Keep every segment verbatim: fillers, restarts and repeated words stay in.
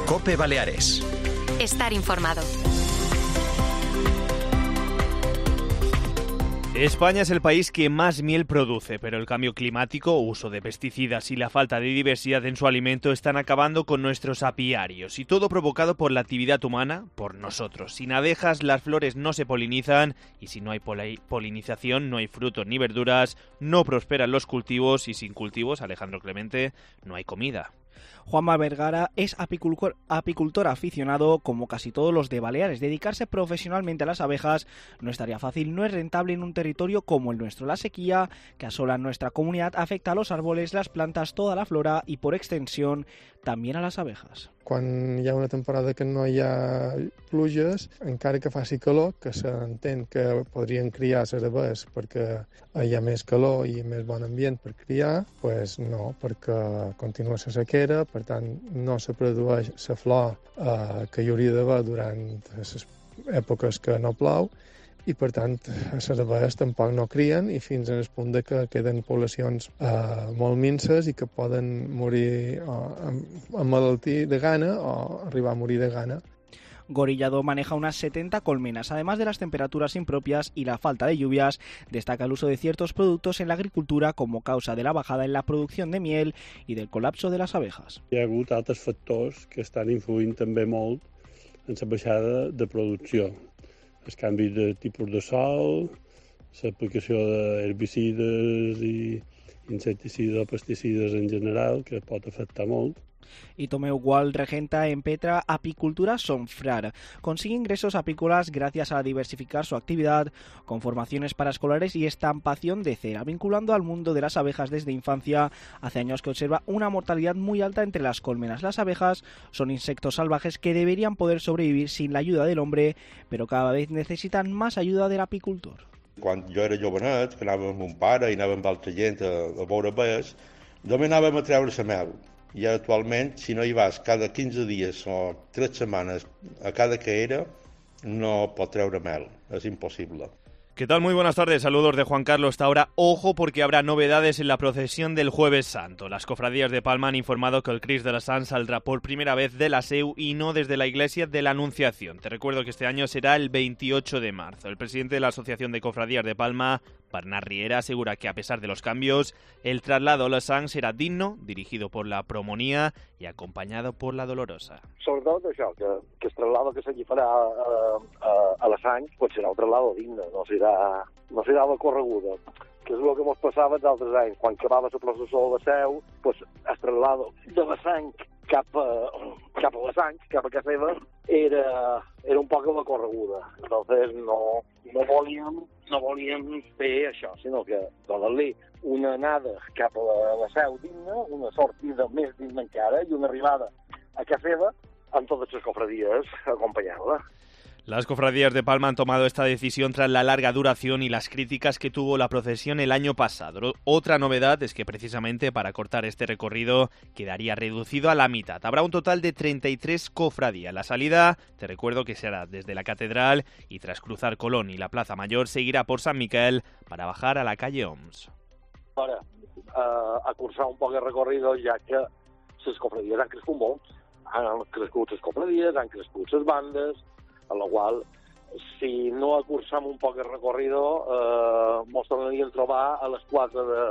COPE Baleares. Estar informado. España es el país que más miel produce, pero el cambio climático, uso de pesticidas y la falta de diversidad en su alimento están acabando con nuestros apiarios. Y todo provocado por la actividad humana, por nosotros. Sin abejas las flores no se polinizan y si no hay pol- polinización no hay frutos ni verduras, no prosperan los cultivos y sin cultivos, Alejandro Clemente, no hay comida. Juanma Vergara es apicultor, apicultor aficionado, como casi todos los de Baleares. Dedicarse profesionalmente a las abejas no estaría fácil, no es rentable en un territorio como el nuestro. La sequía que asola nuestra comunidad afecta a los árboles, las plantas, toda la flora y, por extensión, también a les abejas. Quan hi ha una temporada que no hi ha pluges, encara que faci calor, que s'entén que podrien criar les abelles perquè hi ha més calor i més bon ambient per criar, pues no, perquè continua la sequera, per tant no se produeix la flor eh, que hi hauria d'haver durant les èpoques que no plou, i per tant les abelles tampoc no crien i fins al punt de que queden poblacions eh, molt minces i que poden morir eh, amb, amb malaltia de gana o arribar a morir de gana. Gorillado maneja unas setenta colmenas. Además de las temperaturas impropias y la falta de lluvias, destaca el uso de ciertos productos en la agricultura como causa de la bajada en la producción de miel y del colapso de las abejas. Hi ha hagut altres factors que estan influint també molt en la baixada de producció. El canvi de tipus de sol, l'aplicació d'herbicides i insecticides o pesticides en general, que pot afectar molt. Y Tomeu Gual regenta en Petra Apicultura Sonfrar. Consigue ingresos apícolas gracias a diversificar su actividad con formaciones para escolares y estampación de cera, vinculando al mundo de las abejas desde infancia. Hace años que observa una mortalidad muy alta entre las colmenas. Las abejas son insectos salvajes que deberían poder sobrevivir sin la ayuda del hombre, pero cada vez necesitan más ayuda del apicultor. Quan jo era jovenet, que anàvem amb mon pare i anàvem amb altra gent a, a veure abelles, només anàvem a treure la mel. I actualment, si no hi vas cada quinze dies o tres setmanes a cada que era, no pot treure mel. És impossible. ¿Qué tal? Muy buenas tardes, saludos de Juan Carlos Taura. Ojo porque habrá novedades en la procesión del Jueves Santo. Las cofradías de Palma han informado que el Crist de la Sant saldrá por primera vez de la Seu y no desde la iglesia de la Anunciación. Te recuerdo que este año será el veintiocho de marzo. El presidente de la Asociación de Cofradías de Palma, Bernat Riera, asegura que a pesar de los cambios, el traslado a la Sant será digno, dirigido por la Promonía y acompañado por la Dolorosa. Sobretot això, que, que el traslado que se farà a, a, a la Sant pues serà un traslado digne, no serà, no serà la correguda, que és el que ens passava d'altres anys. Quan acabava la processó de la Seu, pues, el traslado de la Sant cap a, cap a la Sant, cap a casa seva, era, era un poc la correguda. Entonces no, no volíem no volíem fer això, sinó que donar-li una anada cap a la, la Seu digna, una sortida més digna encara i una arribada a casa seva amb totes les cofradías acompanyant-la. Las cofradías de Palma han tomado esta decisión tras la larga duración y las críticas que tuvo la procesión el año pasado. Otra novedad es que precisamente para cortar este recorrido quedaría reducido a la mitad. Habrá un total de treinta y tres cofradías. La salida, te recuerdo que será desde la Catedral y tras cruzar Colón y la Plaza Mayor seguirá por San Miquel para bajar a la calle Oms. Ara, eh, a cursar un poc el recorrido ja que les cofradías han crescut molt. Han crescut les cofradías, han crescut les bandes, a la qual, si no acursam un poc el recorrido, eh, mos tornaríem a trobar a les quatre de,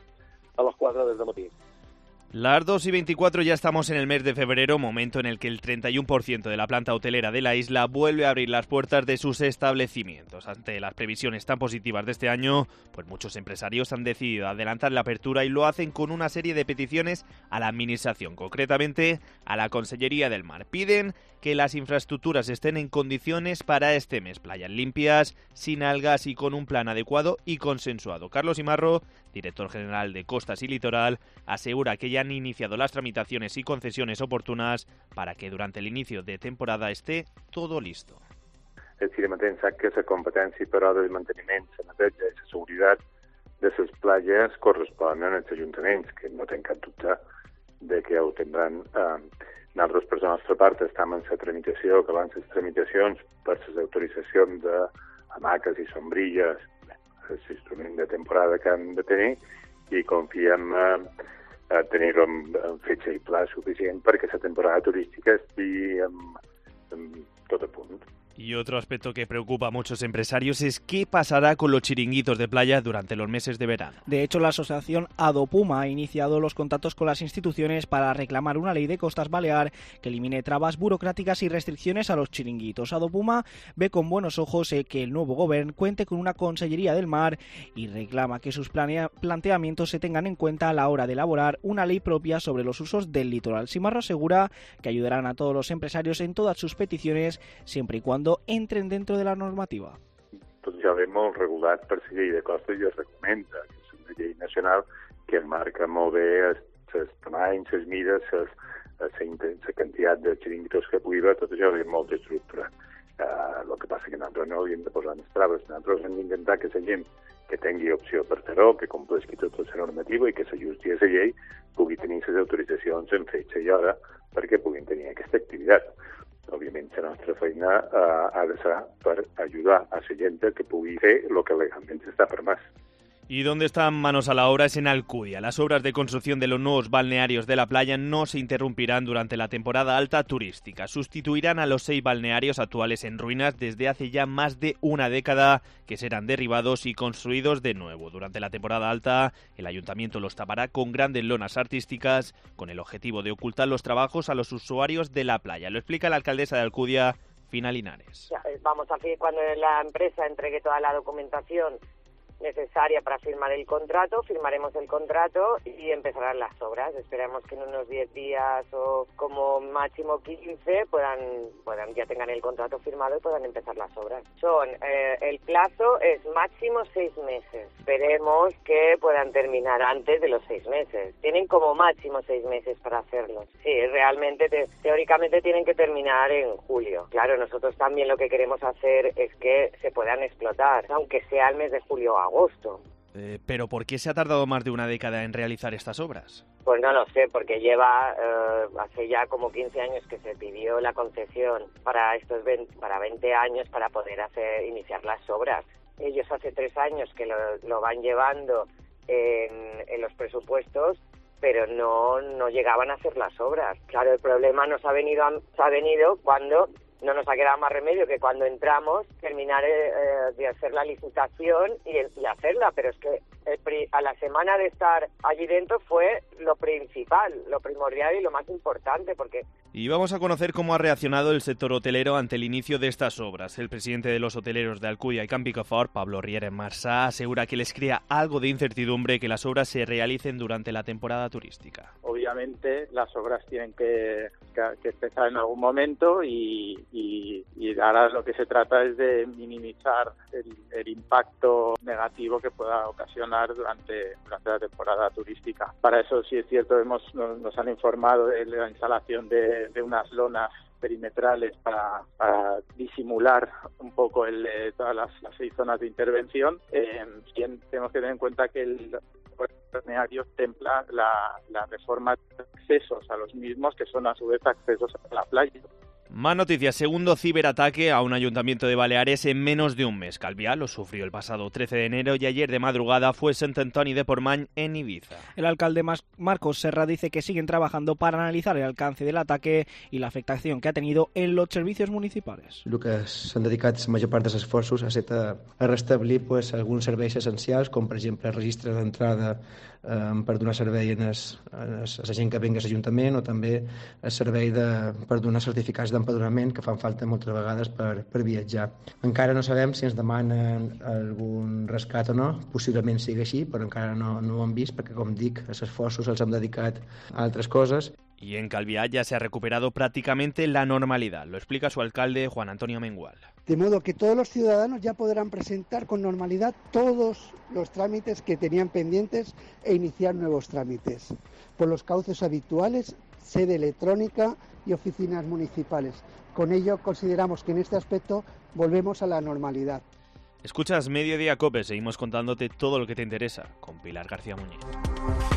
a les quatre del matí. Las dos y veinticuatro ya estamos en el mes de febrero, momento en el que el treinta y uno por ciento de la planta hotelera de la isla vuelve a abrir las puertas de sus establecimientos. Ante las previsiones tan positivas de este año, pues muchos empresarios han decidido adelantar la apertura y lo hacen con una serie de peticiones a la administración, concretamente a la Consellería del Mar. Piden que las infraestructuras estén en condiciones para este mes, playas limpias, sin algas y con un plan adecuado y consensuado. Carlos Imarro, director general de Costas y Litoral, asegura que ya han iniciado las tramitaciones y concesiones oportunas para que durante el inicio de temporada esté todo listo. El Cirematén sap que la competència per hores de manteniment, la neteja i la seguretat de les platges corresponen als ajuntaments, que no tenen cap dubte de que ho tindran. Eh, nosaltres, per la nostra part, estem en la tramitació, que van les tramitacions per les autoritzacions d'hamaques i sombrilles, els instruments de temporada que han de tenir, i confiem eh, eh, tenir-ho amb, amb fetge i pla suficient perquè la temporada turística estigui amb, amb tot a punt. Y otro aspecto que preocupa a muchos empresarios es qué pasará con los chiringuitos de playa durante los meses de verano. De hecho, la asociación Adopuma ha iniciado los contactos con las instituciones para reclamar una ley de costas balear que elimine trabas burocráticas y restricciones a los chiringuitos. Adopuma ve con buenos ojos eh, que el nuevo gobierno cuente con una Consellería del Mar y reclama que sus planea- planteamientos se tengan en cuenta a la hora de elaborar una ley propia sobre los usos del litoral. Simarro asegura que ayudarán a todos los empresarios en todas sus peticiones, siempre y cuando entren dentro de la normativa. Tot ja ve molt regulat per la llei de costes i es recommenda, que és una llei nacional que marca molt bé els tamanys, les mides, la quantitat de xiringuitos que pugui haver, tot això ve molt estructurat. Uh, el que passa que nosaltres no hauríem de posar més traves, nosaltres hem d'intentar que la gent que tingui opció per fer-ho, que compleixi tota la normativa i que s'ajusti a la llei, pugui tenir les autoritzacions en fetge i hora perquè puguin tenir aquesta activitat. Òbviament, la nostra feina eh, ha de ser per ajudar a la gent que pugui fer el que legalment està permès. Y donde están manos a la obra es en Alcudia. Las obras de construcción de los nuevos balnearios de la playa no se interrumpirán durante la temporada alta turística. Sustituirán a los seis balnearios actuales en ruinas desde hace ya más de una década, que serán derribados y construidos de nuevo. Durante la temporada alta, el ayuntamiento los tapará con grandes lonas artísticas con el objetivo de ocultar los trabajos a los usuarios de la playa. Lo explica la alcaldesa de Alcudia, Fina Linares. Vamos a hacer cuando la empresa entregue toda la documentación necesaria para firmar el contrato, firmaremos el contrato y empezarán las obras. Esperamos que en unos diez días o como máximo quince puedan, puedan ya tengan el contrato firmado y puedan empezar las obras. Son eh, el plazo es máximo seis meses. Esperemos que puedan terminar antes de los seis meses. Tienen como máximo seis meses para hacerlo. Sí, realmente te, teóricamente tienen que terminar en julio. Claro, nosotros también lo que queremos hacer es que se puedan explotar, aunque sea el mes de julio o agosto. Eh, ¿Pero por qué se ha tardado más de una década en realizar estas obras? Pues no lo sé, porque lleva eh, hace ya como quince años que se pidió la concesión para estos veinte, para veinte años para poder hacer iniciar las obras. Ellos hace tres años que lo, lo van llevando en, en los presupuestos, pero no, no llegaban a hacer las obras. Claro, el problema nos ha venido, nos ha venido cuando no nos ha quedado más remedio que cuando entramos terminar eh, de hacer la licitación y, y hacerla, pero es que el pri, a la semana de estar allí dentro fue lo principal, lo primordial y lo más importante, porque... Y vamos a conocer cómo ha reaccionado el sector hotelero ante el inicio de estas obras. El presidente de los hoteleros de Alcudia y Camp Picafort, Pablo Riera en Marsá, asegura que les crea algo de incertidumbre que las obras se realicen durante la temporada turística. Obviamente las obras tienen que, que, que empezar en algún momento y, y, y ahora lo que se trata es de minimizar el, el impacto negativo que pueda ocasionar durante, durante la temporada turística. Para eso sí es cierto, hemos, nos, nos han informado de la instalación de, de unas lonas perimetrales para, para disimular un poco el, eh, todas las, las seis zonas de intervención. Eh, tenemos que tener en cuenta que el balneario templa la, la reforma de accesos a los mismos, que son a su vez accesos a la playa. Más noticias. Segundo ciberataque a un ayuntamiento de Baleares en menos de un mes. Calviá lo sufrió el pasado trece de enero y ayer de madrugada fue Sant Antoni de Portmany en Ibiza. El alcalde Marcos Serra dice que siguen trabajando para analizar el alcance del ataque y la afectación que ha tenido en los servicios municipales. El que s'han dedicat la major part dels esforços ha estat a, a restablir pues, alguns serveis essencials, com per exemple el registre d'entrada eh, per donar servei a la gent que venga a l'Ajuntament, o també el servei de, per donar certificats d'empadronament que fan falta moltes vegades per, per viatjar. Encara no sabem si ens demanen algun rescat o no, possiblement sigui així, però encara no, no ho hem vist perquè, com dic, els esforços els hem dedicat a altres coses. Y en Calviá ya se ha recuperado prácticamente la normalidad. Lo explica su alcalde, Juan Antonio Mengual. De modo que todos los ciudadanos ya podrán presentar con normalidad todos los trámites que tenían pendientes e iniciar nuevos trámites por los cauces habituales, sede electrónica y oficinas municipales. Con ello consideramos que en este aspecto volvemos a la normalidad. Escuchas Mediodía Cope, seguimos contándote todo lo que te interesa con Pilar García Muñiz.